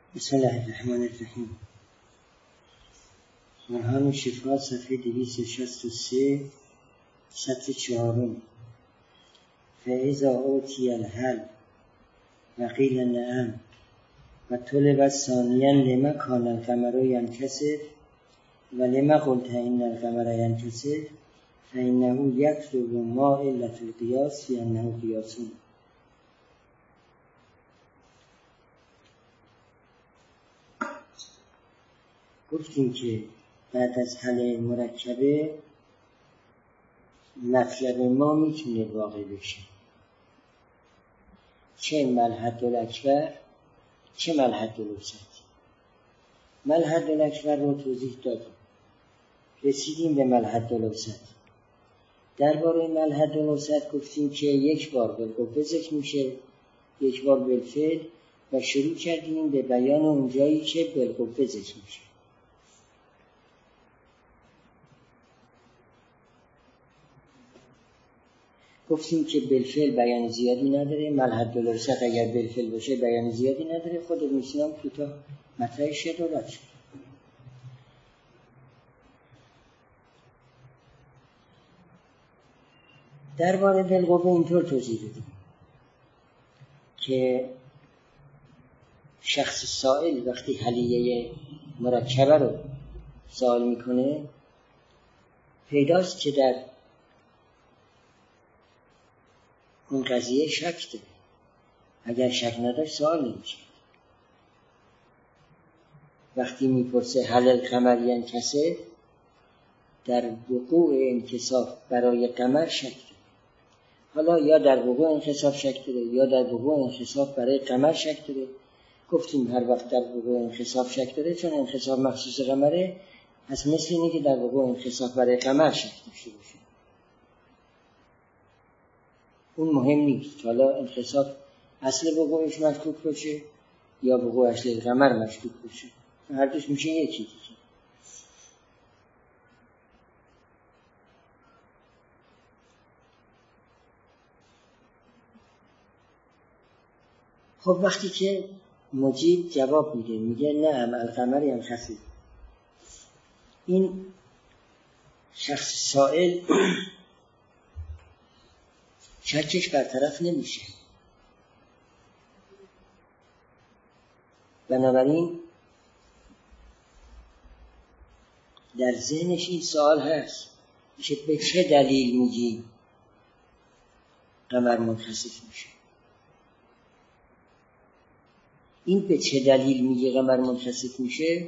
بسم الله الرحمن الرحیم. برهان شفا صفحه 263 سطر 4. فاذا اوتی الحل و قیل نعم و طلب ثانیا لما کان القمر ینکسر و لما قلت ان القمر ینکسر فانه یطلب ما علة القیاس فی انه قیاس. گفتیم که بعد از حل مرکبه مطلب ما میتونه واقع بشه، چه ملحد الاکبر چه ملحد الوسط. ملحد الاکبر رو توضیح دادیم، رسیدیم به ملحد الوسط. درباره ملحد الوسط گفتیم که یک بار بالقوه ذکر میشه، یک بار بالفعل، و شروع کردیم به بیان اون جایی که بالقوه ذکر میشه. گفتیم که بالفعل بیان زیادی نداره، ملحد الوسط اگر بالفعل باشه بیان زیادی نداره. خود ابن سینا کوتاه مطرحش داد شد. درباره بالقوه اینطور توضیح دادیم که شخص سائل وقتی حلیه مرکبه رو سوال میکنه پیداست که در اون قضیه شک داره. اگر شک نداشت سوال نمیشه. وقتی میپرسه هل القمر ینکسر، در وقوع انکساف برای قمر شک داره. حالا یا در وقوع انکساف شک داره یا در وقوع انکساف برای قمر شک داره. گفتیم هر وقت در وقوع انکساف شک داره چون انکساف مخصوص قمره، پس مثل اینه که در وقوع انکساف برای قمر شک داشته باشه. اون مهم نیست حالا انکساف اصل وقوعش مشکوک باشه یا وقوع اصل قمر مشکوک باشه، هر دوش میشه یکی دیگه. خب وقتی که مجیب جواب میده، میگه نعم القمر ینکسر، این شخص سائل شکش برطرف نمیشه. بنابراین در ذهنش این سوال هست که به چه دلیل میگی قمر منخسف میشه؟ این به چه دلیل میگی قمر منخسف میشه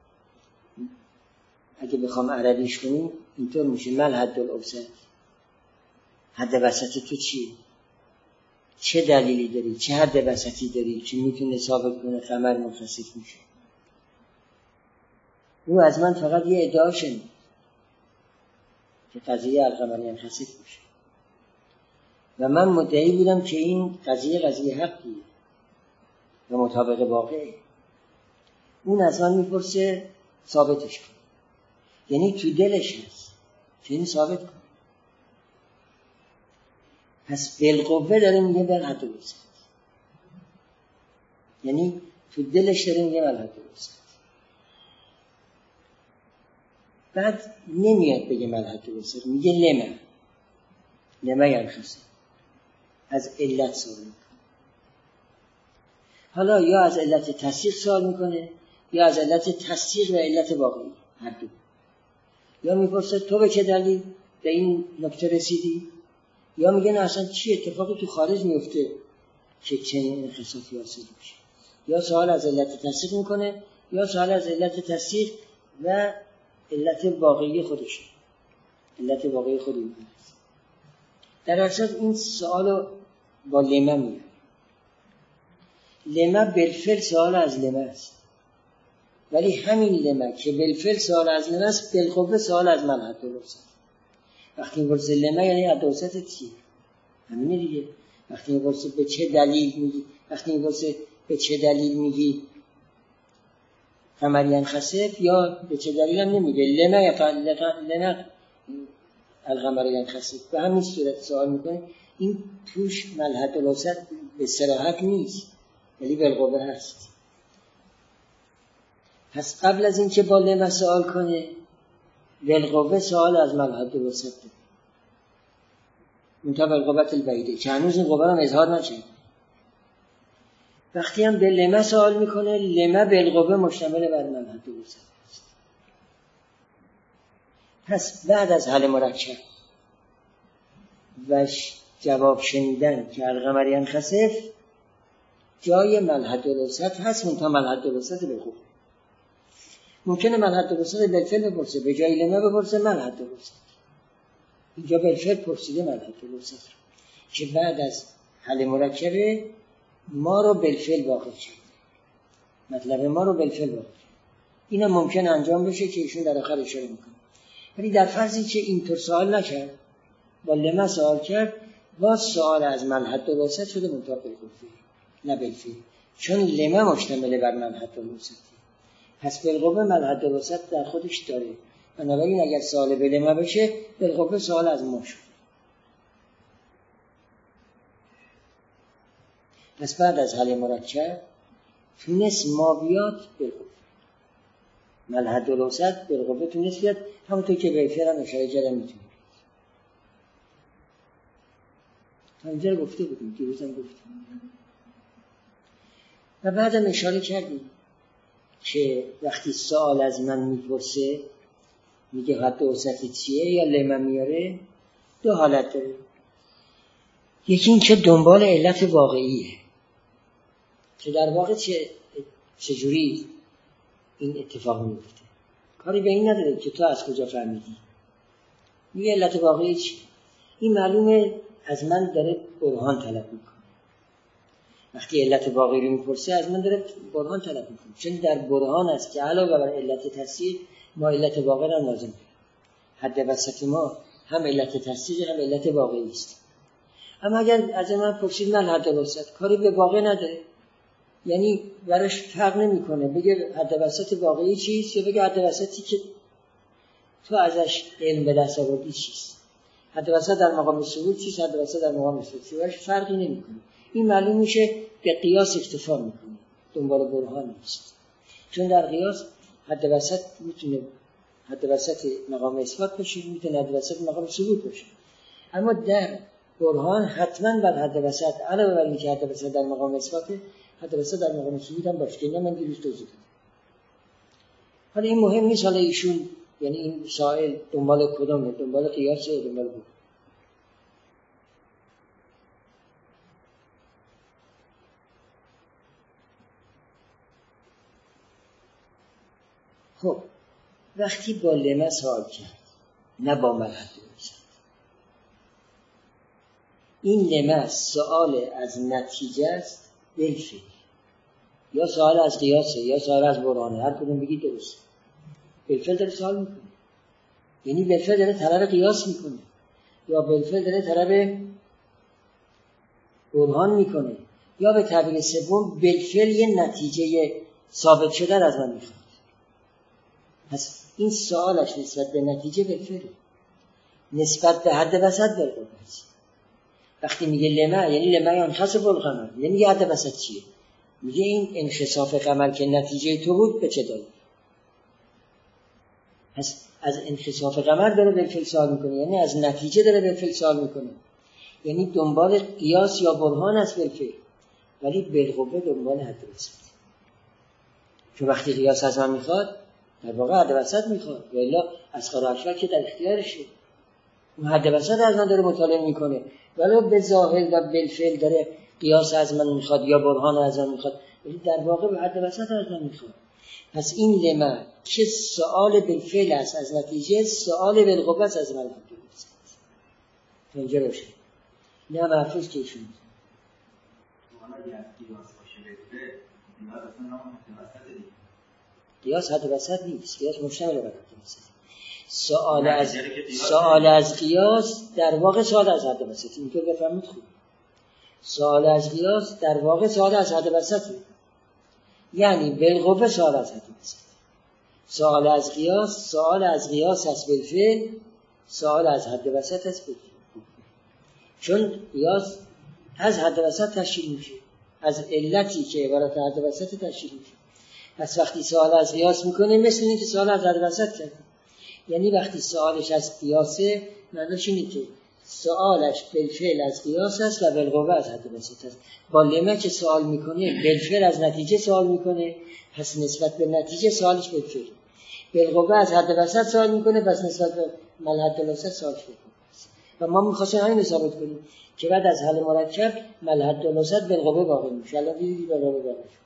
اگه بخوام عربیش کنیم اینطور میشه ملحد الاوسط. حد وسط تو چیه؟ چه دلیلی داری؟ چه حد وسطی داری که میتونه ثابت کنه قمر منخسف میشه؟ او از من فقط یه ادعا شنید که قضیه القمر ینکسف میشه و من مدعی بودم که این قضیه حقیه و مطابق واقعه. اون از من میپرسه ثابتش کن، یعنی تو دلش هست که این ثابت کن. پس بالقوه داره میگه ملحد الوسط، یعنی تو دلش داره میگه ملحد الوسط. بعد نمیاد بگه ملحد الوسط، میگه لما ینکسر، از علت سوال میکنه. حالا یا از علت تصدیق سوال میکنه یا از علت تصدیق و علت واقعی، هر دو. یا میپرسه تو به چه دلیل به این نکته رسیدی، یا میگه نه اصلا چی اتفاقی تو خارج میفته که چنین انکسافی حاصل میشه. یا سوال از علت تصدیق میکنه یا سوال از علت تصدیق و علت واقعی خودش، علت واقعی خود این هست. در اصل این سوالو با لما میاد. لما بالفعل سوال از لما است، ولی همین لما که بالفعل سوال از لما است بالقوه سوال از ملحد الوسط. وقتی میپرسه لما یعنی حد وسط چیه؟ همینه دیگه. وقتی میپرسه به چه دلیل میگی، وقتی میپرسه به چه دلیل میگی قمر ینکسف، یا به چه دلیل هم نمیگه لما القمر ینکسف، به همین صورت سوال میکنه. این توش ملحد الوسط به صراحت نیست ولی بالقوه هست. پس قبل از این که با لما سوال کنه بالقوه سوال از ملحد الوسط ده. منتها بالقوت البعیده که هنوز این قوه هم اظهار نشد. وقتی هم به لما سوال میکنه لما بالقوه مشتمل بر ملحد الوسط است. پس بعد از حل مرکب و جواب شنیدن که القمر ینخسف جای ملحد الوسط هست، منتها ملحد الوسط بالقوه. ممکنه ملحد الوسط بالفعل بپرسه، به جای لما بپرسه ملحد الوسط. اینجا بالفعل پرسیده ملحد الوسط که بعد از حل مرکب ما رو بالفعل واقع کرد، مطلب ما رو بالفعل واقع کرد. اینا ممکن انجام بشه که ایشون در آخر اشاره میکنه. ولی در فرضی که اینطور سوال نکرد، با لما سوال کرد، باز سوال از ملحد الوسط شده منتها بالقوه نه بالفعل، چون لما مشتمل بر ملحد الوسط. پس بالقوه ملحد الوسط در خودش داره. بنابراین اگر سوال به لما بشه بالقوه سوال از ما شد. پس بعد از حل مرکب تونست ما بیاد بالقوه، ملحد الوسط بالقوه تونست بیاد، همونطور که به فعل هم اشاره کردم میتونه. تا اینجا رو گفته بودیم، دیروز هم گفتیم. و بعدم اشاره کردیم که وقتی سوال از من میپرسه میگه حد وسطی چیه یا لما میاره، دو حالت داره. یکی این که دنبال علت واقعیه که در واقع چجوری این اتفاق میفته، کاری به این نداره که تو از کجا فهمیدی. میگه علت واقعی چیه، این معلومه از من داره برهان طلب میکنه. وقتی علت واقعی رو میپرسه از من داره برهان طلب میکنه، چون در برهان است که علاوه بر علت تصدیق ما علت واقعی را لازم داریم. حد وسط ما هم علت تصدیق هم علت واقعی است. اما اگر از من پرسید من حد وسط، کاری به واقع نداره، یعنی براش فرق نمیکنه بگه حد وسط واقعی چیست یا بگه حد وسطی که تو ازش علم به دست آوردی چیست. حد وسط در مقام ثبوت چیست، حد وسط در مقام ثبوت، براش فرقی نمیکنه. این معلوم میشه به قیاس اکتفا میکنه، دنبال برهان نیست. چون در قیاس حد وسط میتونه حد وسط مقام اثبات باشه، میتونه حد وسط مقام ثبوت باشه. اما در برهان حتما بر حد وسط علاوه بر اینکه حد وسط در مقام اثباته، حد وسط در مقام ثبوت هم باشه. که من دیروز توضیح دادم. حالا این مهم نیست، حالا ایشون یعنی این سائل دنبال کدومه، دنبال قیاس یا دنبال برهان. خب وقتی با لما سوال کرد نه با ملحد الوسط، این لما سوال از نتیجه است بالفعل، یا سوال از قیاسه یا سوال از برهانه، هر کدوم بگید درست. بالفعل داره سوال میکنه، یعنی بالفعل داره طلب قیاس میکنه یا بالفعل داره طلب برهان میکنه، یا به تعبیر سوم بالفعل یه نتیجه ثابت شده از من میخواد. پس این سوالش نسبت به نتیجه بالفعل، نسبت به حد وسط بالقوه است. وقتی میگه لما یعنی لما ینخسف القمر، یعنی یه حد وسط چیه؟ میگه این انخساف قمر که نتیجه تو بود به چه دلیل؟ پس از انخساف قمر داره بالفعل سوال میکنه، یعنی از نتیجه داره بالفعل سوال میکنه، یعنی دنبال قیاس یا برهان است بالفعل، ولی بالقوه دنبال حد وسط. چون وقتی قیاس از من میخواد در واقع حد وسط میخواد، ولی اسقار اکبر که در اختیارشه، اون حد وسط از من داره مطالعه میکنه، ولی به ظاهر و بالفعل داره قیاس از من میخواد یا برهان از من میخواد، ولی در واقع به حد وسط از من میخواد. پس این لما که سؤال بالفعل است از نتیجه، سؤال بالقوه است از من حد وسط. اینجا باشه نه محفوظ که ایشون قیاس حد وسط نیست، قیاس مشتمل بر حد وسط. سؤال از قیاس در واقع سؤال از حد وسط، اینطور بفهمید خوب. سؤال از قیاس در واقع سؤال از حد وسط، یعنی بالقوه سؤال از حد وسط. سؤال از قیاس است بالفعل، سؤال از حد وسط است بالفعل. چون قیاس از حد وسط تشکیل میشه، از علتی که عبارت حد وسط تشکیل میشه. پس وقتی سوال از قیاس میکنه مثل اینکه سوال از حد وسط کرده. یعنی وقتی سوالش از قیاسه معنیش اینه که سوالش بالفعل از قیاس است و بالقوه از حد وسط است. با لمه که سوال میکنه بالفعل از نتیجه سوال میکنه، پس نسبت به نتیجه سوالش بالفعل. بالقوه از حد وسط سوال میکنه، پس نسبت به ملحد الوسط سوالش بالقوه است. و ما میخواستیم همین ثابت کنیم که بعد از حل مرکب ملحد الوسط بالقوه واقع میشه. الان دیدید بالقوه واقع شد.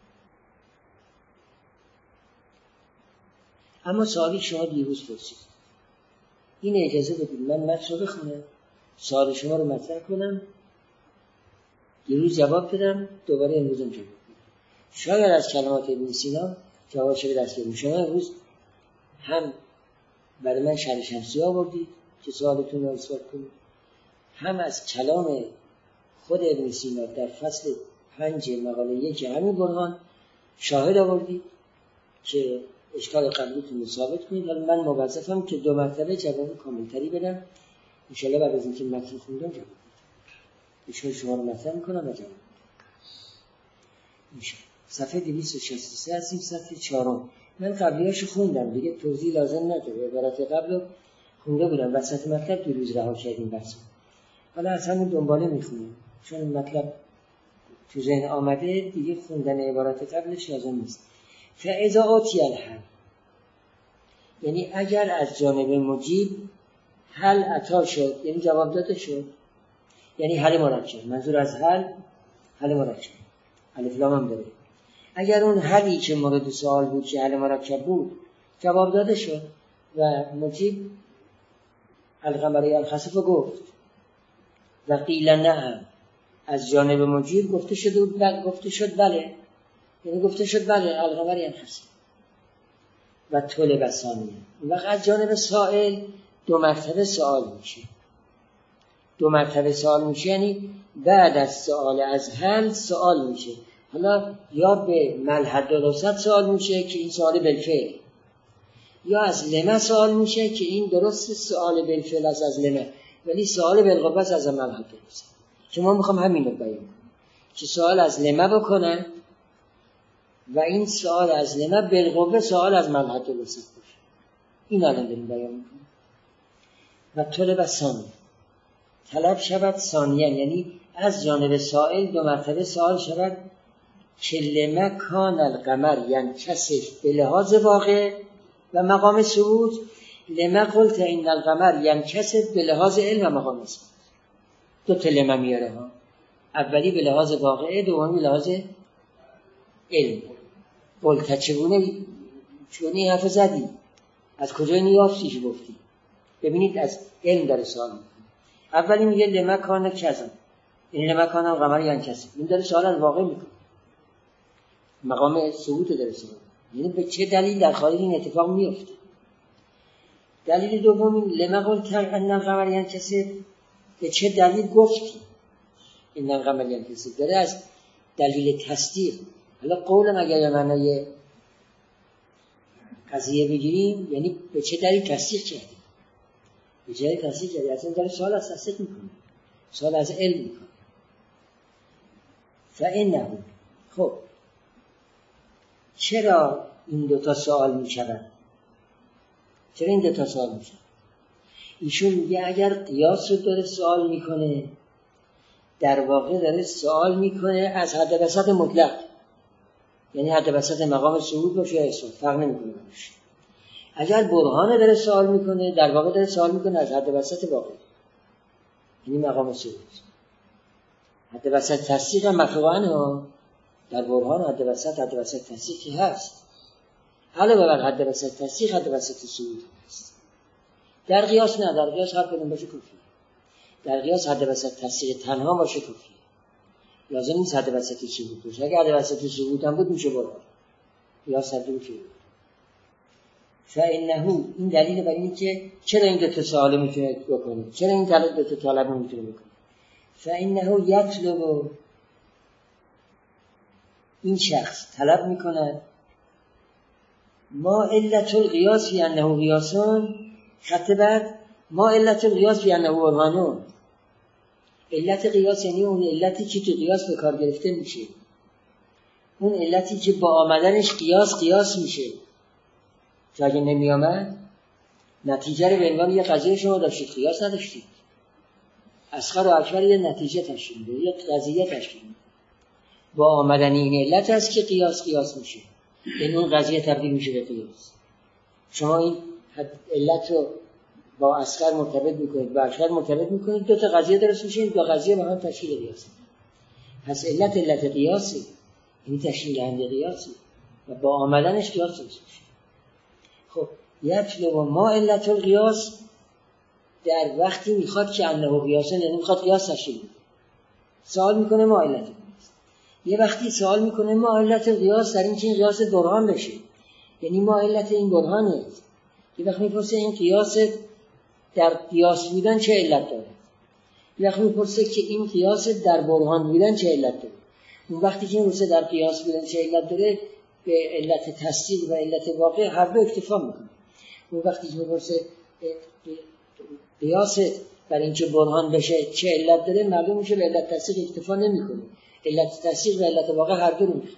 اما سوالی شما دیروز پرسید، این اجازه بدید من متن رو بخونم، سوال شما رو مطرح کنم، دیروز جواب بدم، دوباره امروز هم جواب بدم. شاید از کلمات ابن سینا جواب شده دست بیاریم. شما امروز هم برای من شرح شمسی آوردید که سوالتون رو اثبات کنید، هم از کلام خود ابن سینا در فصل 5 مقاله 1 همین برهان شاهد آوردید که اشکال قبلیتون رو ثابت کنید. حالا من موظفم که 2 مرتبه جواب کاملتری بدم. انشاءالله بعد از اینکه متن خوندم جواب بدم. اشکال شما رو مطرح میکنم و جواب بدم. صفحه 263 هستیم، صفحه 4. من قبلیاشو خوندم دیگه، توضیح لازم نداره. عبارت قبل رو خونده بودم، وسط مطلب دیروز رها کردیم بحث. حالا از همون دنباله میخونم چون مطلب تو ذهن آمده دیگه، خوندن عبارت قبلش لازم نیست. فاذا آتی الحل، یعنی اگر از جانب مجیب حل عطا شد، یعنی جواب داده شد، یعنی حل مرکب. منظور از حل مرکب، الف لام هم داره. اگر اون حلی که مورد سوال بود که حل مرکب بود جواب داده شد و مجیب القمر الخسف گفت و قیل نه، از جانب مجیب گفته شد بله، یعنی گفته شد بله القمر الخسف و طلب ثانیه. اون وقت از جانب سائل 2 مرتبه سوال میشه. 2 مرتبه سوال میشه یعنی بعد از سوال از حل سوال میشه. حالا یا به ملحد الوسط سوال میشه که این سوال بالفعل، یا از لمه سوال میشه که این درست سوال بالفعل است از لمه، ولی سوال بالقوه است از ملحد الوسط. که ما میخوام همین رو بیان کنیم که سوال از لمه بکنن و این سوال از لمه بالقوه سوال از ملحد الوسط باشه. این الان داریم بیان میکنیم. و طلب ثانیه، طلب شود ثانیه، یعنی از جانب سائل 2 مرتبه سوال شود که لمه کان القمر ینکسف به لحاظ واقع و مقام ثبوت، لمه قلت این القمر ینکسف به لحاظ علم و مقام ثبوت. 2 تا لمه میاره ها، اولی به لحاظ واقع، دومی به لحاظ علم. قلت چونه حرف زدی، از کجای نیافتیش گفتی؟ ببینید از علم داره سوال میکنه. اولی میگه لمه کان کذا، این لمه کان القمر ینکسف، این داره سوال از واقع میکنه، مقام ثبوت داره سوال، یعنی به چه دلیل در خارج این اتفاق میفته. دلیل دوم لمه قلت ان القمر ینکسف، به چه دلیل گفتی این القمر ینکسف، داره از دلیل تصدیق. حالا قولم اگر معنای قضیه بگیریم یعنی به چه دلیل تصدیق کردی، به چه دلیل تصدیق کردی، اصلا داره سوال از تصدیق میکنه، سوال از علم میکنه. فانه، خب چرا این 2 تا سوال میشود؟ چرا این 2 تا سوال میشود؟ ایشون میگه اگر قیاس رو داره سوال میکنه، در واقع داره سوال میکنه از حد وسط مطلق، یعنی حد وسط مقام ثبوت باشه یا اثبات، فرق نمیکنه باشه. اگر برهان داره سوال میکنه، در واقع داره سوال میکنه از حد وسط واقع، یعنی مقام ثبوت. حد وسط تصدیق هم مفهومه در برهان، حد وسط تصدیقی هست، علاوه بر حد وسط تصدیق حد وسط ثبوت هست. در قیاس نه، در قیاس هر کدوم باشه کفریه. در قیاس حد وسط تصدیق تنها باشه کفریه، لازم نیست حد وسط ثبوت باشه. اگه حد وسط ثبوت هم بود میشه برهان، قیاس حد بود. فانه، این دلیل بر اینه که چرا این 2 تا سوال میتونه بکنه، چرا این 2 تا طلب میتونه بکنه. فانه یطلب، این شخص طلب میکنه ما علت القیاس فی انه قیاسون، خط بعد ما علت القیاس فی انه برهانون. علت قیاس یعنی اون علتی که تو قیاس به کار گرفته میشه. اون علتی که با آمدنش قیاس میشه، که اگه نمی آمد نتیجه رو به عنوان یه قضیه شما داشتید، قیاس نداشتید. اصغر و اکبر یه نتیجه تشکیل میده، یه قضیه تشکیل میده. با آمدن این علت است که قیاس میشه، این اون قضیه تبدیل میشه به قیاس. شما این علت رو با اصغر مرتبط میکنید، با اکبر مرتبط میکنید، دو تا قضیه درست میشه، این دو قضیه با هم تشکیل قیاس. پس علت قیاسه، این تشکیل دهنده قیاسه و با آمدنش قیاس درست میشه. خب یطلب ما علت القیاس در وقتی میخواد که انه قیاسه، یعنی میخواد قیاس تشکیل بده، سوال میکنه ما علت القیاس. یه وقتی سوال میکنه ما علت القیاس در این که این قیاس برهان بشه، یعنی ما علت این برهانه. یه وقت میپرسه این قیاس در قیاس بودن چه علت داره، یه وقت میپرسه که این قیاس در برهان بودن چه علت داره. اون وقتی که میپرسه در قیاس بودن چه علت داره، به علت تصدیق و علت واقع هر دو اکتفا میکنه. اون وقتی که میپرسه قیاس برای اینکه برهان بشه چه علت داره، معلوم میشه به علت تصدیق اکتفا نمیکنه، علت تصدیق و علت واقع هر دو رو میخواد.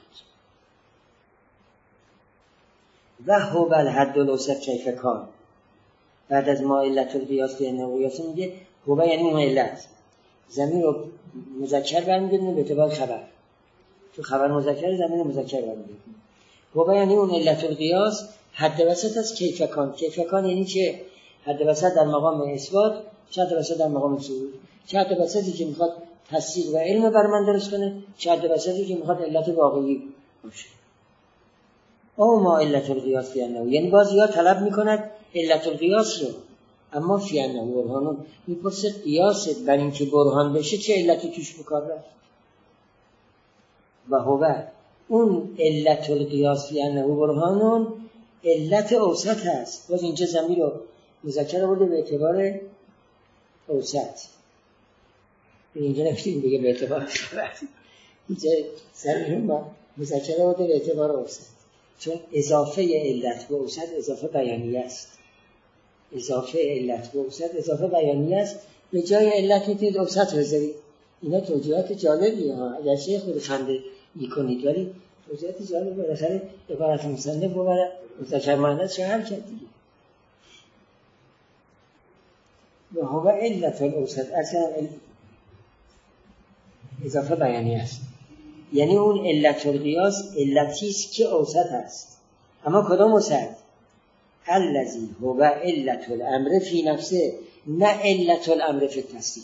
و هو الحد الاوسط کیف کان. بعد از ما علت القیاس به نوعیات میگه هو یعنی اون علت، ضمیر رو مذکر برمیگردونه به اعتبار خبر، تو خبر مذکر ضمیر مذکر برمیگردونه. هو یعنی اون علت القیاس حد وسط از کیف کان. کیف کان یعنی چه؟ حد وسط در مقام اثبات، چه حد وسط در مقام ثبوت، چه حد وسطی که میخواد تصدیق و علم بر من درست کنه، چه حد وسطی که میخواد علت واقعی باشه. او ما علت القیاس فی انه، یعنی باز یا طلب میکند علت القیاس رو، اما فی انه برهانون، میپرسه قیاس بر این که برهان بشه چه علتی توش بکار رفت. و هو اون علت القیاس فی انه برهانون علت اوسط هست. باز اینجا ضمیر رو مذکر آورده به اعتبار اوسط، اینجا نمیشتیم بگه به اعتبار خبر، اینجا ضمیر رو مذکر آورده به اعتبار اوسط، چون اضافه علت به اوسط اضافه بیانیه است. اضافه علت به اوسط اضافه بیانیه است. به جای علت میتونید اوسط بذارید. اینا توجیهات جالبی ها، اگرچه خود خنده میکنید ولی توجیهات جالب. بالاخره عبارت مصنف و مذکر مؤنث چه حل کرد دیگه. و هو علت الاوسط اصلا اضافه بیانیه است، یعنی اون علت القیاس علتی است که اوسط است. اما کدام اوسط؟ الذی هو علت الامر فی نفسه، نه علت الامر فی التصدیق.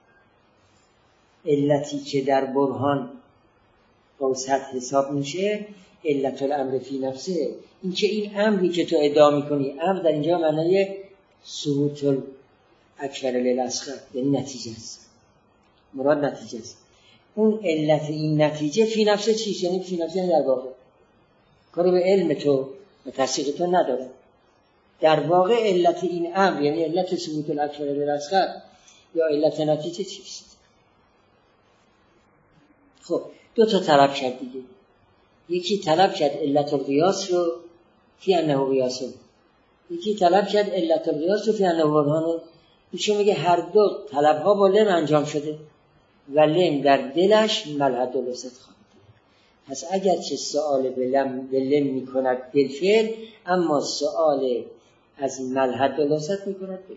علتی که در برهان اوسط حساب میشه علت الامر فی نفسه، این که این امری که تو ادعا میکنی، امر در اینجا معنای ثبوت الاکبر للاصغر، یعنی نتیجه است، مراد نتیجه است. اون علت این نتیجه فی نفسه چیست؟ یعنی فی نفسه در واقع کاری به علم تو و تصدیق تو نداره. در واقع علت این امر یعنی علت ثبوت الاکبر للاصغر یا علت نتیجه چیست؟ خب دو تا طلب کرد دیگه. یکی طلب کرد علت القیاس رو فی انه قیاسه، یکی طلب کرد علت القیاس رو فی انه برهانه. ایشون میگه هر دو طلبها با لم انجام شده و لم در دلش ملحد الوسط خواهد. پس اگر چه سؤال به لم میکند بالفعل، اما سؤال از ملحد الوسط میکند بالفعل.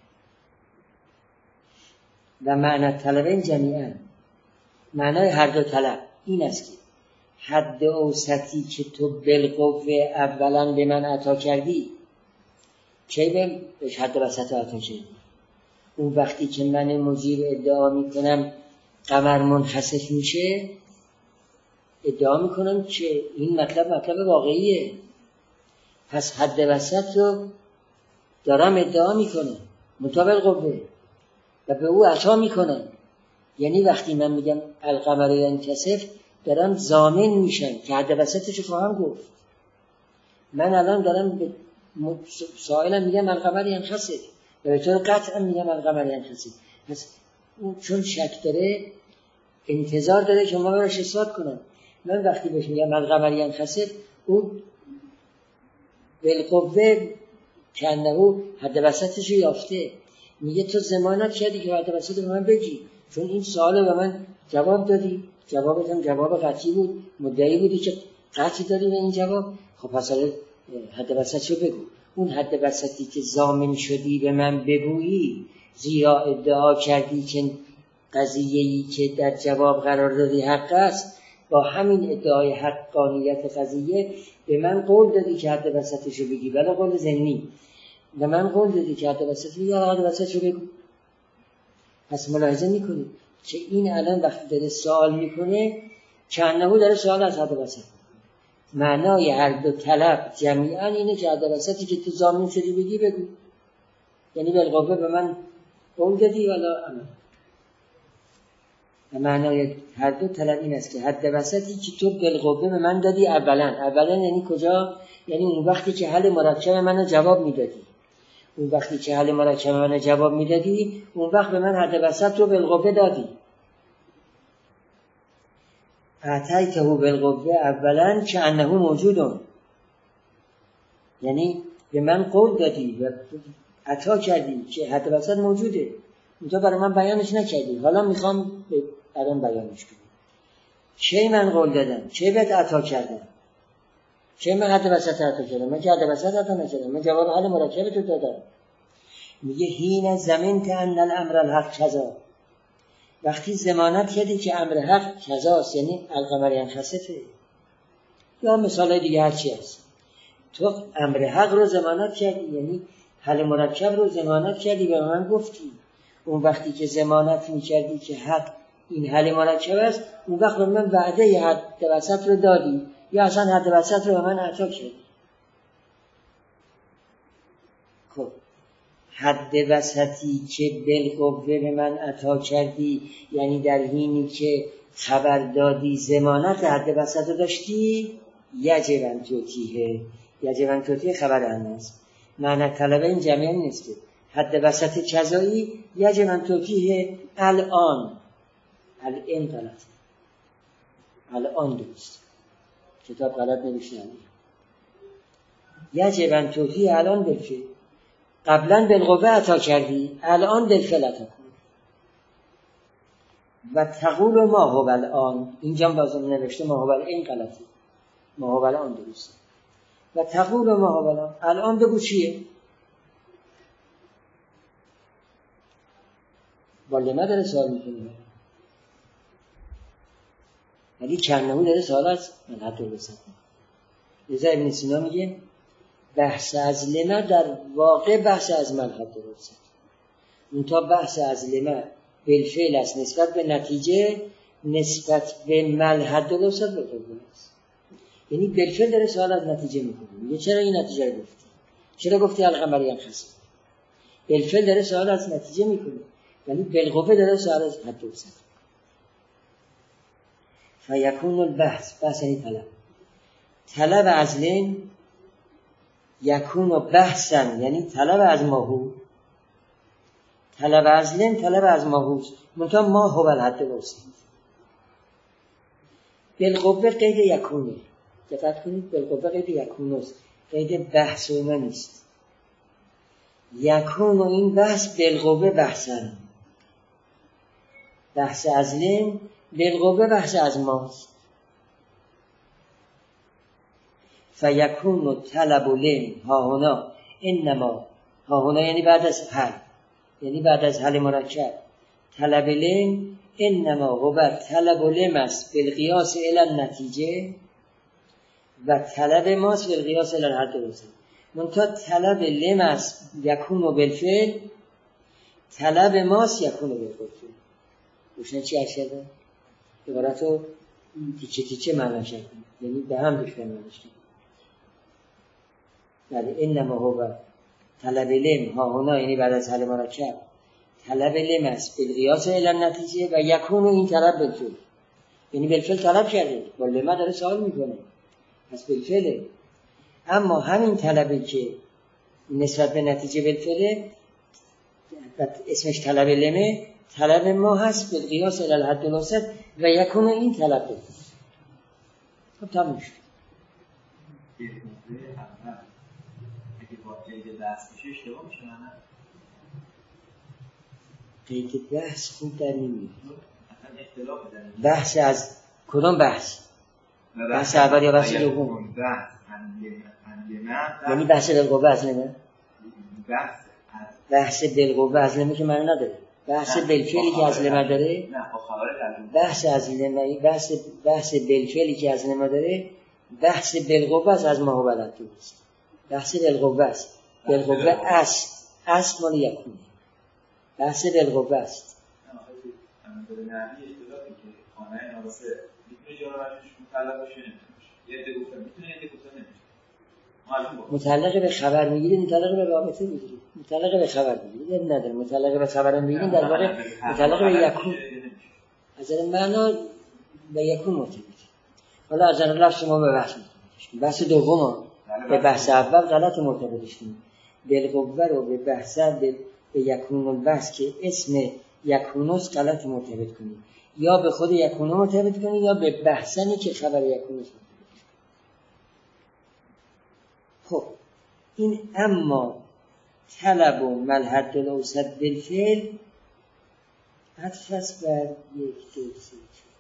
و معنی طلبین جمیعا، معنای هر دو طلب این است که حد اوسطی که تو بالقوه اولا به من عطا کردی، کی بهش حد وسط عطا کردی؟ اون وقتی که من مجیر ادعا میکنم قمر منخسف میشه، ادعا میکنم که این مطلب واقعیه. پس حد وسط رو دارم ادعا میکنم مطابق قوه و به او عطا میکنم. یعنی وقتی من میگم القمر ینکسف دارم ضامن میشم که حد وسطش خواهم گفت. من الان دارم به سائلم میگم القمر ینکسف و به طور قطع میگم القمر ینکسف. پس اون چون شک داره انتظار داره که ما براش اثبات کنم. من وقتی بهش میگم القمر ینکسف، اون بالقوه کنه حد وسطش یافته، میگه تو ضمانت کردی که حد وسط به من بگی، چون این سوال به من جواب دادی جوابت هم جواب قطعی بود، مدعی بودی که قطعی داری به این جواب. خب پس حد وسطشو بگو. اون حد وسطی که ضامن شدی به من بگویی، زیرا ادعا کردی که قضیه‌ای که در جواب قرار دادی حق است، با همین ادعای حقانیت قضیه به من قول دادی که حد وسطشو بگی، بلا قول ضمنی. به من قول دادی که حد وسطشو بگی، حد وسطشو بگو. پس ملاحظه میکنید که این الان وقتی داره سوال میکنه چندهو داره سوال از حد وسط. معنای هر دو طلب جمیعا اینه که حد وسطی که تو ضامن شدی بگی بگو. یعنی بالقوه به من قول دادی والا عمل. معنای هر دو طلب این است که حد وسطی که تو بالقوه به من دادی اولا یعنی کجا؟ یعنی اون وقتی که حل مرکب منو جواب میدادی. اون وقتی که حل مرکب منو جواب میدادی، اون وقت به من حد وسط رو بالقوه دادی. اعطیته بالقوه اولا که انه موجودون، یعنی به من قول دادی و عطا کردی که حد وسط موجوده، اونجا برای من بیانش نکردی، حالا میخوام الان بیانش کنم. چه من قول دادم؟ چه بهت عطا کردم؟ چه من حد وسط عطا کردم؟ من که حد وسط عطا نکردم، من جواب حل مرکب تو دادم. میگه حین زمنت ان الامر الحق کذا، وقتی ضمانت کردی که امر حق کذاست، یعنی القمر ینخسفه، یا مثال دیگه هرچی هست، تو امر حق رو ضمانت کردی، یعنی حل مرکب رو ضمانت کردی و به من گفتی. اون وقتی که ضمانت میکردی که حق این حل مرکب است، اون وقت به من وعده حد وسط رو دادی یا اصلا حد وسط رو به من عطا کردی. خب حد وسطی که بالقوه به من عطا کردی، یعنی در حینی که خبر دادی ضمانت حد وسط رو داشتی، یجب ان توتیه خبر انست. معنی طلبه این جمعی نیست که حد وسط کذایی یجب ان توتیه الان غلط، الان درست، کتاب غلط نوشته. یجب ان توتیه الان بالفعل، قبلا بالقوه عطا کردی، الان بالفعل عطا کن. و تقول ما هو الان، اینجا بازم نوشته ما هو الان غلطه، ما هو الان درسته. و تقول ما هو الان بگو چیه؟ ولی ما داره سوال میکنه، ولی چرنهو داره سوال از منحط الوسط. لذا ابن سینا میگه بحث از لما در واقع بحث از منحط الوسط. منتها بحث از لما بالفعل است نسبت به نتیجه، نسبت به منحط الوسط بالقوه است. یعنی بالفعل داره سوال از نتیجه میکنه، میگه چرا این نتیجه رو گفتی؟ چرا گفتی القمر ینخسف؟ بالفعل داره سوال از نتیجه میکنه، یعنی بالقوه داره سوال از حد الوسط. فیکون البحث یعنی طلب از لن یکون بحثا، یعنی طلب از ماهو. طلب از لن طلب از ماهوست، منتها ما هو الحد الوسط. بالقوه قید یکونه، دقت کنید، بالقوه قید یکونه است، قید بحث و اینا نیست. یکون و این بحث بالقوه بحثن، بحث از لن بالقوه بحث از ماست. فیکون طلب لن ها هنا انما، ها هنا یعنی بعد از حل، یعنی بعد از حل مرکب، طلب لن انما هو طلب لمس بالقیاس الی النتیجه و طلب ماست بالقیاس الی الحد الوسط. منتها طلب لمس یکون بالفعل، طلب ماست یکون بالقوه. روشن چی عرض کردم؟ عبارتو تیچه معنی کردم، یعنی به هم ریختن معنی کردم. یعنی انما هو طلب لم ها هنا، یعنی بعد از حل مرکب، طلب لم است بالقیاس الی النتیجه و یکون این طلب بالفعل، یعنی بالفعل طلب کرده، با لما داره سوال میکنه، پس بالفعله. اما همین طلبی که نسبت به نتیجه بالفعله، اسمش طلب لمه، طلب ما هست بالقیاس الی الحد الوسط و یکون این طلب بالفعل. خب تموم شد. قید بحث میشه اشتباه میشه نه؟ قید بحث خوب در نمیاد. اختلاف داریم. بحث از کدوم بحث؟ بحث اول یا بحث دوم؟ یعنی بحث بالقوه از نمه؟ بحث بالقوه از نمه که معنی نداره. بحث بالفعلی که از نمه داره، بحث از نمه، بحث بالفعلی که از نمه داره، بحث بالقوه از ما هو بلد است. بحث بالقوه است. بالقوه است مال یکونه. بحث بالقوه است. به نحوی اختلافی که خانه نارسه میتونه جا راجعش مطلق باشه نمیشه. یه عده گفتن میتونه، یه عده گفتن نمیشه. مطلق به خبر میگیره، مطلق به رابطه میگیره. مطلق به خبر میگیره نداره. مطلق به خبر میگیره در واقع مطلق به یکون. از این معنا به یکون مرتبط. حالا از این لفظ ما به بحث می‌کنیم. بحث دوم به بحث اول غلط مرتبطش کنیم. بالقوه رو به بحث به یکون البحث که اسم یکونوس غلط مرتبط کنیم. یا به خود یکونو مرتبط کنیم یا به بحثنی که خبر یکونوس مرتبط کنیم. خب این اما طلب و ملحد الاوسط بالفعل عطف بر 1 2 3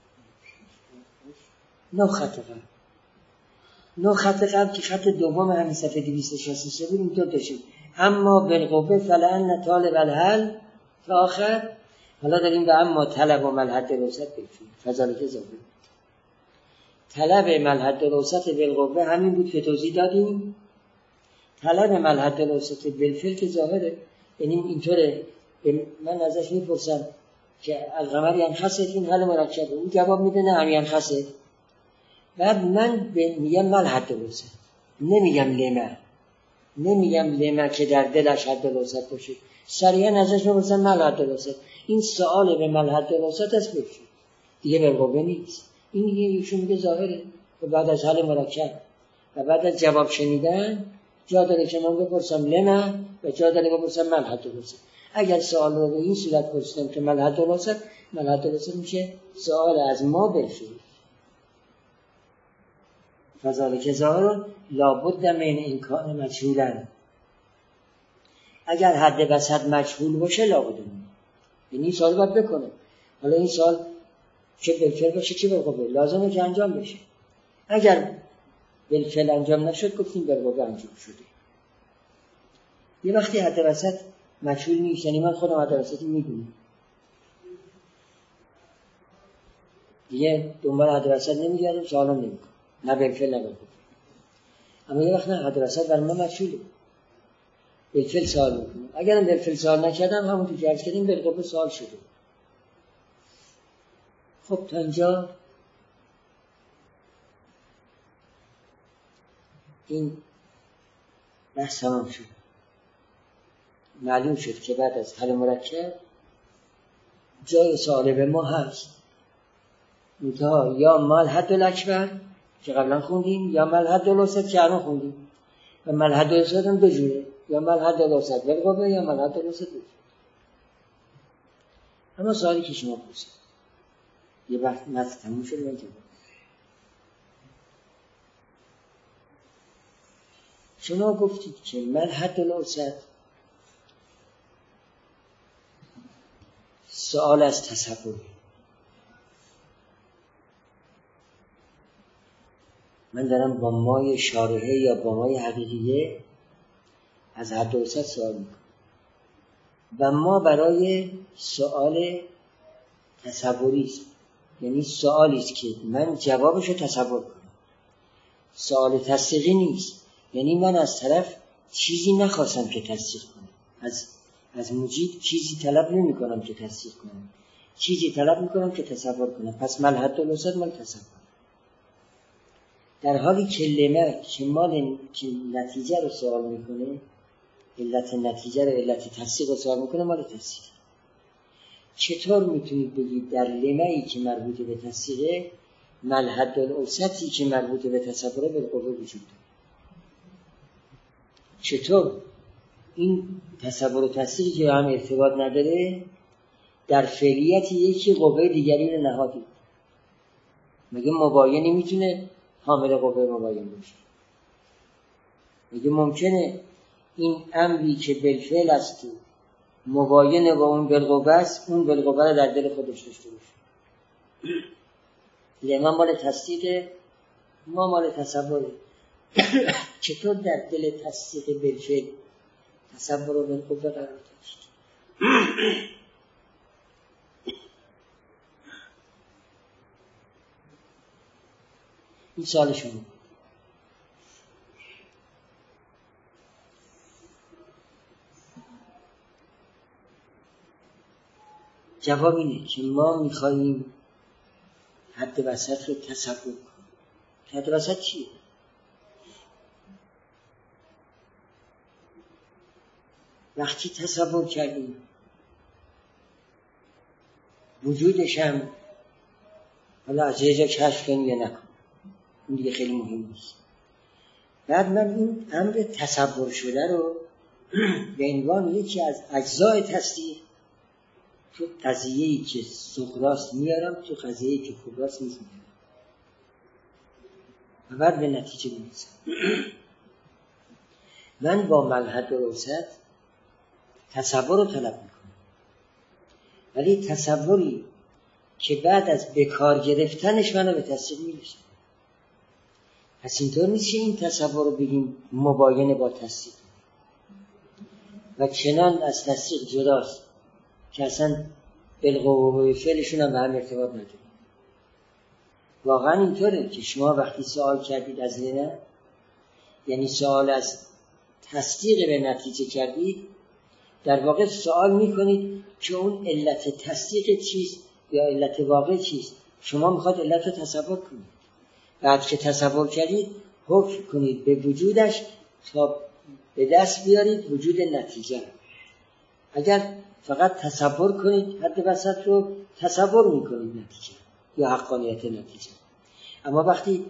4 5 6 7 9 خط قبل که خط دوم همین صفحه 263 بود اینطور داشتیم. اما بالقوه فلان طالب الحل تا آخر. حالا داریم به اما طلب و ملحد الاوسط بالفعل فذلک ظاهر. طلب ملحد الاوسط بالقوه همین بود که توضیح دادیم. طلب ملحد الاوسط بالفعل که ظاهره، یعنی اینطوره. من ازش میپرسم که القمر ینخسف، این حل مرکبه، اون جواب میده نه هم ینخسف. بعد من میگم ملحد الاوسط، نمیگم لما که در دلش حد الاوسط باشه. سریعا ازش میپرسم ملحد الاوسط. این سوال به ملحد الاوسط است بشه دیگه بالقوه نیست. این دیگه ایشون میگه ظاهره. و بعد از حل مرکب و بعد از جواب شنیدن جا داره که من بپرسم لما و جا داره بپرسم ملحد الاوسط. اگر سوال رو به این صورت پرسیدم که ملحد الاوسط میشه سوال از ما بشه. فذلک ظاهر لابد من این کار مجهولن. اگر حد وسط مجهول باشه لابد من، یعنی این سوال باید بکنه. حالا این سوال چه بالفعل باشه چه بالقوه لازمه که انجام بشه. اگر بالفعل انجام نشد گفتیم بالقوه انجام شده. یه وقتی حد وسط مجهول نیست، یعنی من خودم حد وسطی میدونم دیگه دنبال حد وسط نمیگردم، سوالم نمیکنم، نه بالفعل نه بالقوه. اما یه وقت نه حد وسط برای ما مجهوله، بالفعل سوال میکنم. اگرم بالفعل سوال نکردم همون که عرض کردیم بالقوه سوال شده. خب تا اینجا این بحث تمام شد. معلوم شد که بعد از حل مرکب جای سوال به ما هست. منتها یا ملحد الاکبر که قبلا خوندیم یا ملحد الاوسط که الان خوندیم. و ملحد الاوسط هم دو جوره، یا ملحد الاوسط بالقوه یا ملحد الاوسط بالفعل. اما سوالی که شما پرسید یه وقت متن تموم شد من جواب. شما گفتید که ملحد الاوسط سوال از تصور. من دارم با مای شارحه یا با مای حقیقیه از حد اوسط سوال میکنم و ما برای سوال تصوری است، یعنی سوالی است که من جوابش رو تصور کنم. سوال تصدیقی نیست، یعنی من از طرف چیزی نخواستم که تصدیق کنم، از مجید چیزی طلب نمی کنم که تصدیق کنم، چیزی طلب می کنم که تصور کنم. پس ملحد الاوسط مال تصور. در حالی که لما که مال که نتیجه رو سوال میکنه، علت نتیجه رو، علت تصدیق رو سوال میکنه، مال تصدیق. چطور میتونید بگید در لمایی که مربوط به تصدیقه ملحد الاوسطی که مربوط به تصوره بالقوه وجود داره؟ چطور این تصور و تصدیقی که هم ارتباط نداره در فعلیت یکی قوه دیگری رو نهادید؟ مگه مباینی میتونه حامل قوه مباین باشه؟ مگه ممکنه این امری که بالفعل است مباین با اون بالقوه است، اون بالقوه رو در دل خودش داشته باشه؟ لما مال تصدیق، ما مال تصوره. چطور در دل تصدیق بالفعل تصور رو بالقوه قرار داشت؟ این سال شما. جواب اینه که ما میخواییم حد وسط رو تصور کنیم. حد وسط چیه؟ وقتی تصور کردیم وجودش هم حالا از یه جا کشف کنیم یا نکنیم، این دیگه خیلی مهم نیست. بعد من این امر تصور شده رو به عنوان یکی از اجزای تصدیق تو قضیه‌ای که سقراط میارم، تو قضیه‌ای که کبراس میارم و بعد به نتیجه میرسم. من با ملحد وسط تصور رو طلب میکنم، ولی تصوری که بعد از بکار گرفتنش منو به تصدیق میرسه. پس اینطور نیست که این تصور رو بگیم مباینه با تصدیق و چنان از تصدیق جداست که اصلا بالقوه فعلشون هم به هم ارتباط نداره. واقعا اینطوره که شما وقتی سوال کردید از لنه، یعنی سوال از تصدیق به نتیجه کردید، در واقع سوال میکنید که اون علت تصدیق چیست یا علت واقع چیست. شما میخواد علت رو تصور کنید، بعد که تصور کردید حکم کنید به وجودش تا به دست بیارید وجود نتیجه. اگر فقط تصور کنید حد وسط رو تصور میکنید نتیجه یا حقانیت نتیجه، اما وقتی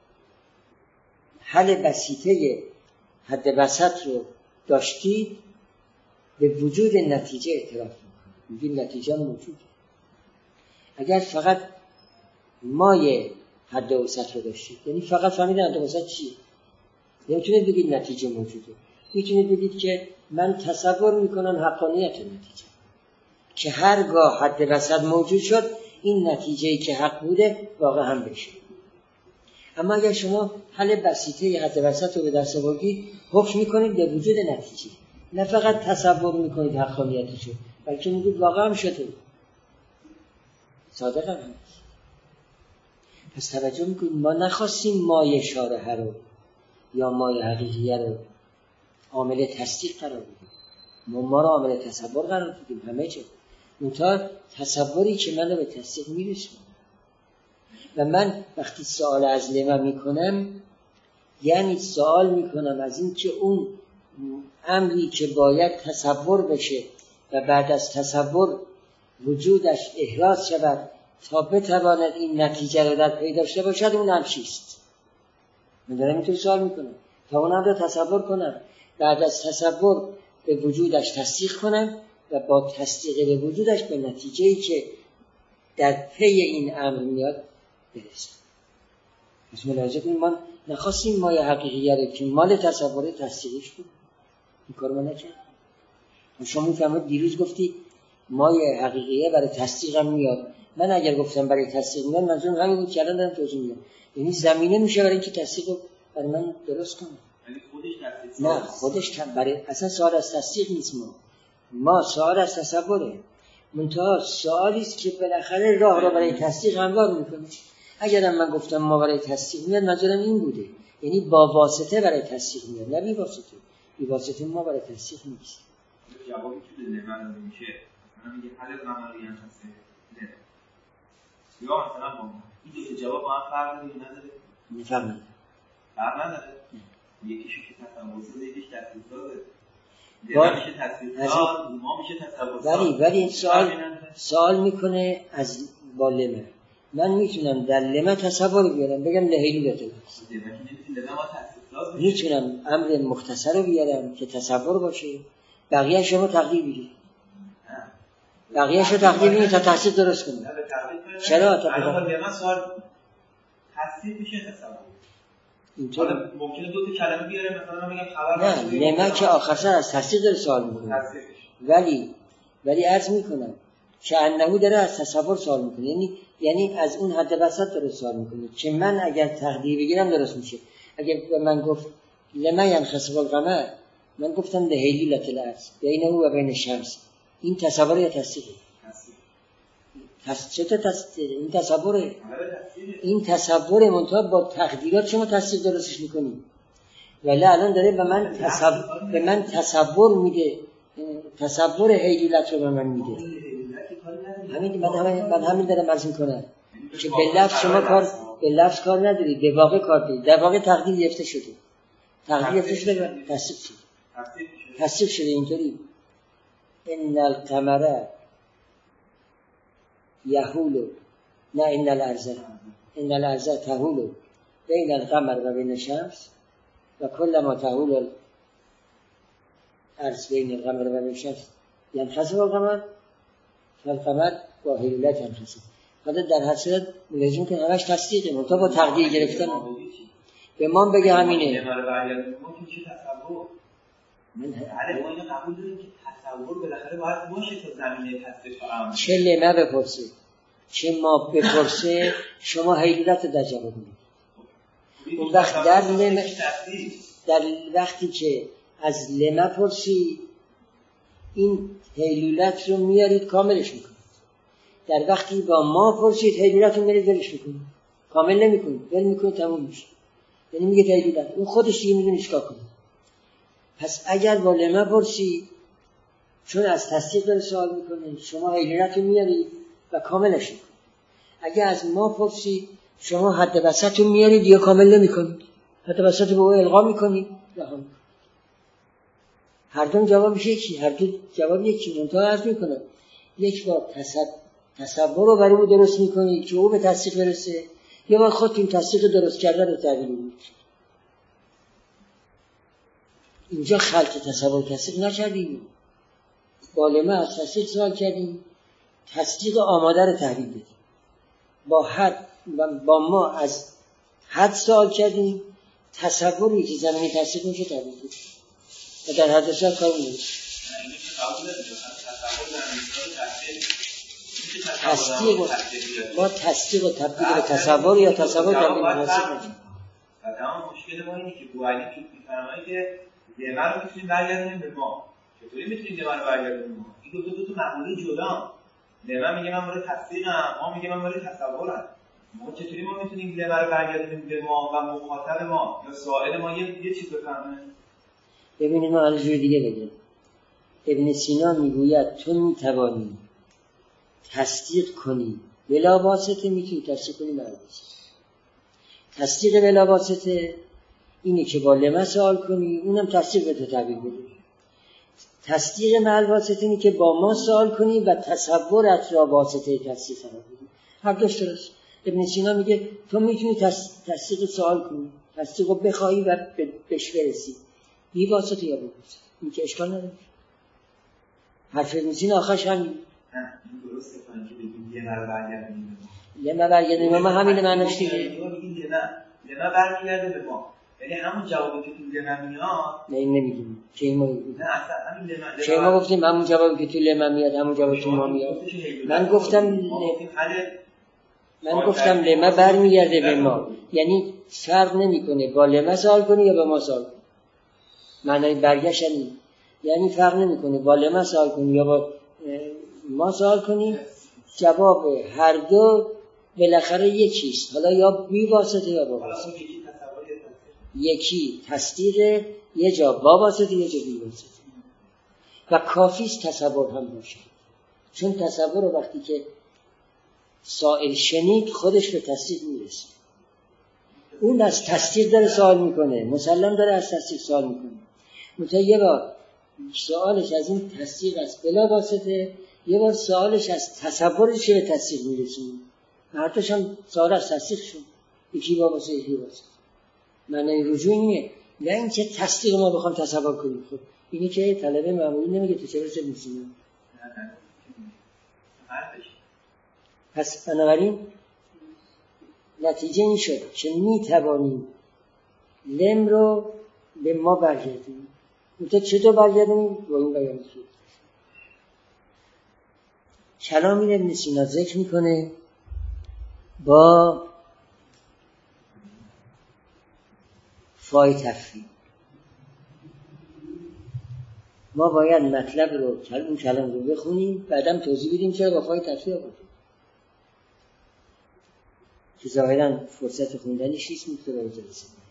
حل بسیطه حد وسط رو داشتید به وجود نتیجه اعتراف میکنید، میگید نتیجه موجوده. اگر فقط مایه حد وسط رو داشتید، یعنی فقط فهمیدید حد وسط چیه، نمیتونید بگید نتیجه موجوده. میتونید بگید که من تصور میکنم حقانیت نتیجه، که هرگاه حد وسط موجود شد این نتیجه‌ای که حق بوده واقع هم بشه. اما اگر شما حل بسیطه حد وسط رو به دست آوردید، حکم میکنید به وجود نتیجه، نه فقط تصور میکنید حقانیتشو، بلکه میگید واقع هم شده. صادق هم هست. پس توجه میکنید ما نخواستیم مایه شارحه رو یا مایه حقیقیه رو عامل تصدیق قرار بدیم، ما رو عامل تصور قرار دادیم همه جا. منتها تصوری که من رو به تصدیق میرسونه. و من وقتی سوال از لما میکنم یعنی سوال میکنم از این که اون امری که باید تصور بشه و بعد از تصور وجودش احراز شود تا بتواند این نتیجه رو در پی داشته باشد، اون هم چیست؟ من دارم اینطور سوال میکنم تا اونم رو تصور کنم، بعد از تصور به وجودش تصدیق کنم و با تصدیق به وجودش به نتیجه‌ای که در پی این امر میاد برسم. پس ملاحظه کنید ما نخواستیم مایه حقیقیه رو که مال تصوره تصدیقش بود، این کار ما نکرد. شما میفهمید دیروز گفتی مایه حقیقیه برای تصدیقم میاد، من اگر گفتم برای تصدیق میاد منظورم همین بود که الان دارم توضیح میدم، یعنی زمینه میشه برای اینکه تصدیق رو برای من درست کنم. یعنی خودش تصدیق نه خودش برای اصلا سوال از تصدیق نیست، ما سوال از تصوره، منتها سوالی است که بالاخره راه رو برای تصدیق هموار میکنه. اگرم من گفتم ما برای تصدیق میاد منظورم این بوده، یعنی با واسطه برای تصدیق میاد، نه بی واسطه. بی واسطه ما برای تصدیق نیست. جوابی که لمن رو میشه من میگه حل قمری هم هست نه یا مثلا با این دو جواب با هم فرق نداره. میفهمم فرق نداره. یکیش که تصور یکیش تصور ما میشه تصور. ولی این سوال میکنه از با لمه. من میتونم در لمه تصور بیارم بگم لهیلی بده، میتونم امر مختصر رو بیارم که تصور باشه، بقیه شما تقدیر بگید، بقیه شما تقدیر بگید تا تحصیل درست کنید. چرا؟ الان لمه سوال تحصیل میشه تصور اینطور ممکنه دو تا کلمه بیاره، مثلا من بگم خبر نه لمه که آخر سر از تصدیق داره سوال میکنه، ولی عرض میکنم که انهو داره از تصور سوال میکنه، یعنی از اون حد وسط داره سوال میکنه که من اگر تقدیر بگیرم درست میشه. اگر به من گفت لما ینخسف القمر، من گفتم ده هیلولة الارض بین او و بین شمس، این تصور یا تصدیقه؟ چطور تصدیقه؟ این تصوره. این تصور منتها با تقدیرات شما تصدیق درستش میکنی. ولی الان داره به من تصور میده، تصور هیلولت رو به من میده. من همین دارم عرض میکنم که به لفظ شما به لفظ کار نداری، به واقع کار داری. در واقع تقدیر گرفته شده، تصدیق شده اینطوری ان القمر یحول، نه ان الارض تحول بین القمر و بین الشمس و کل ما تحول الارض بین القمر و بین الشمس ینخسف القمر فالقمر با هیلولت ینخسف. حالا در هر صورت لازم که همش تصدیقه، منتها با تقدیر گرفتن. به ما بگه همینه. من ما اینو قبول داریم که تصور بالاخره باید باشه تا زمینه تصدیق فراهم بشه. چه لما بپرسه چه ما بپرسه شما هیلولت رو در جواب میدید. اون وقت در وقتی که از لما پرسی این هیلولت رو میارید کاملش میکنید. در وقتی با ما پرسید هیلولت رو میارید ولش میکنید، کامل نمیکنید، ول میکنید، تموم میشه. یعنی میگه هیلولت، اون خودش دیگه میدونه چیکار کنه. پس اگر با لما پرسی چون از تصدیق داره سوال میکنه شما هیلولت رو میارید و کاملش میکنید. اگر از ما پرسی شما حد وسط رو میارید یا کامل نمیکنید، حد وسط رو به او القا میکنید رها میکنید. هر دو جوابش یکی، هر دو جواب یکی. منتها عرض میکنم یک بار تصور رو برای او درست میکنید که او به تصدیق برسه، یا بار خودتون تصدیق درست کرده رو تعبیر میکنید. اینجا خلق تصور تصدیق نکردیم، با لما از تصدیق سوال کردیم، تصدیق آماده رو تحویل بدیم. با ما از حد سوال کردیم، تصوری که زمینی تصدیق میشه تحویل بدیم و در هر دو صورت کار می‌کنیم. تصدیق و تبدیل به تصور یا تصور تبدیل به تصدیق نکنیم. اما مشکل ما اینه که بوعلی تو می‌فرمایه که لما رو می‌تونیم برگردونیم به ما. چطوری می‌تونیم لما رو برگردونیم به ما؟ این دو تا مقوله جدا. لما میگه من مورد تصدیقم، ما میگه من مورد تصورم. ما چطوری ما می‌تونیم لما رو برگردونیم به ما و مخاطب ما یا سائل ما یه چیز بفهمه؟ ببینید ما از جور دیگه بگیم. ابن سینا میگوید تو میتوانی تصدیق کنی بلا واسطه، میتونی تصدیق کنی بلا واسطه. تصدیق بلا واسطه اینه که با لما سوال کنی، اونم تصدیق به تو تعبیر بدی. تصدیق مع واسطه اینه که با ما سوال کنی و تصورت را واسطه تصدیق قرار بدی. هر دوش درست. ابن سینا میگه تو میتونی تصدیق سوال کنی، تصدیق رو بخوایی و بهش برسی، بی واسطه یا با واسطه، این که اشکال نداره. حرف ابن سینا آخرش همین. نه این درسته کنه که بگیم لما رو برگردونیم به ما. لما برگردونیم ما همین معنیش دیگه. لما برمیگرده به ما. یعنی همون جوابی که تو لما میاد. نه این نمیگیم. چه ما گفتیم؟ نه اصلا همین لما. چه ما گفتیم همون جوابی که تو لما میاد همون جواب تو ما میاد. من گفتم لما برمیگرده به ما. یعنی فرق نمیکنه با لما سوال کنی یا با ما سوال کنی. معنی برگشت یعنی فرق نمیکنه با لما سوال کنی یا با ما سوال کنی، جواب هر دو بالاخره یکیست. حالا یا بی واسطه یا با واسطه. یکی تصدیق، یه جا با واسطه یه جا بی واسطه. و کافیست تصور هم باشه، چون تصور رو وقتی که سائل شنید خودش به تصدیق میرسه. اون از تصدیق داره سوال میکنه، مسلم داره از تصدیق سوال میکنه. منتها یه بار سوالش از این تصدیق است بلا واسطه، یه بار سوالش از تصورش به تصدیق میرسونه. هر دوش هم سوال از تصدیق شد، یکی با واسطه یکی واسطه. معنی رجوع اینه، نه این که تصدیق ما بخوام تصور کنیم. خب اینی که طلبه معمولی نمیگه تو چه برسه میسینه. پس بنابراین نتیجه این شد که میتوانیم لم رو به ما برگردیم. تو چطور برگردیم؟ با این بیان شد کلام این ابن سینا ذکر میکنه با فای تفرید. ما باید مطلب رو اون کلام رو بخونیم بعدم توضیح بدیم چرا با فای تفرید آورده که ظاهرا فرصت خوندنش نیست میتونه به جلسه.